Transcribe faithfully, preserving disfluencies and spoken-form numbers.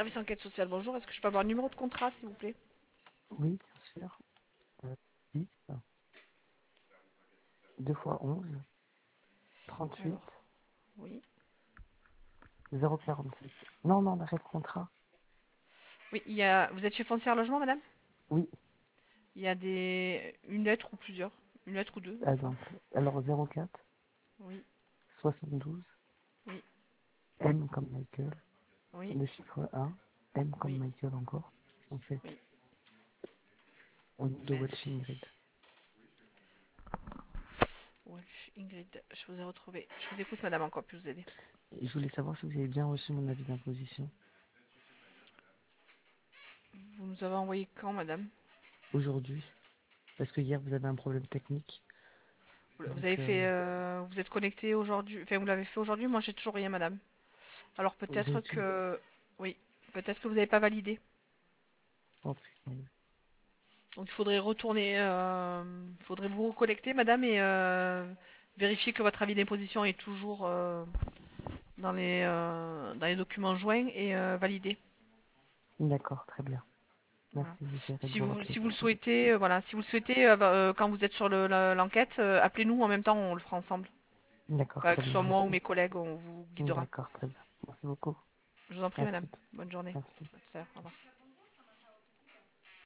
Service enquête sociale, bonjour. Est-ce que je peux avoir le numéro de contrat, s'il vous plaît? Oui, bien sûr. Euh, dix, deux fois onze, trente-huit, Alors, oui. zéro quarante-sept. Non, non, l'arrêt de contrat. Oui, il y a... Vous êtes chez Foncière Logement, madame? Oui, Il y a des... une lettre ou plusieurs? Une lettre ou deux, par enfin. exemple. Alors zéro quatre, Oui, soixante-douze, oui, M comme Michael, oui, le chiffre un, M comme oui, Michael encore. En fait, oui. au niveau de Welshing Merci. Grid. Wolf, Ingrid, je vous ai retrouvé. Je vous écoute, madame, encore puis vous aider. Et je voulais savoir si vous avez bien reçu mon avis d'imposition. Vous nous avez envoyé quand, madame? Aujourd'hui, parce que hier vous avez un problème technique. Vous Donc, avez euh, fait... euh, Vous êtes connecté aujourd'hui? Enfin, vous l'avez fait aujourd'hui? Moi, j'ai toujours rien, madame. Alors j'ai peut-être reçu. que... Oui, peut-être que vous n'avez pas validé. Oh putain. Donc il faudrait retourner, euh, il faudrait vous reconnecter, madame, et euh, vérifier que votre avis d'imposition est toujours euh, dans les, euh, dans les documents joints et euh, validé. D'accord, très bien. Voilà. Merci, j'essaierai de Si vous vous, rappeler. si vous le souhaitez, euh, voilà, si vous le souhaitez, euh, bah, euh, quand vous êtes sur le- la- l'enquête, euh, appelez-nous en même temps, on le fera ensemble. D'accord, Enfin, très que ce bien, soit moi ou merci. mes collègues, on vous guidera. D'accord, très bien. Merci beaucoup. Je vous en prie, À madame. toutes. Bonne journée. Merci. À tout à l'heure. Au revoir.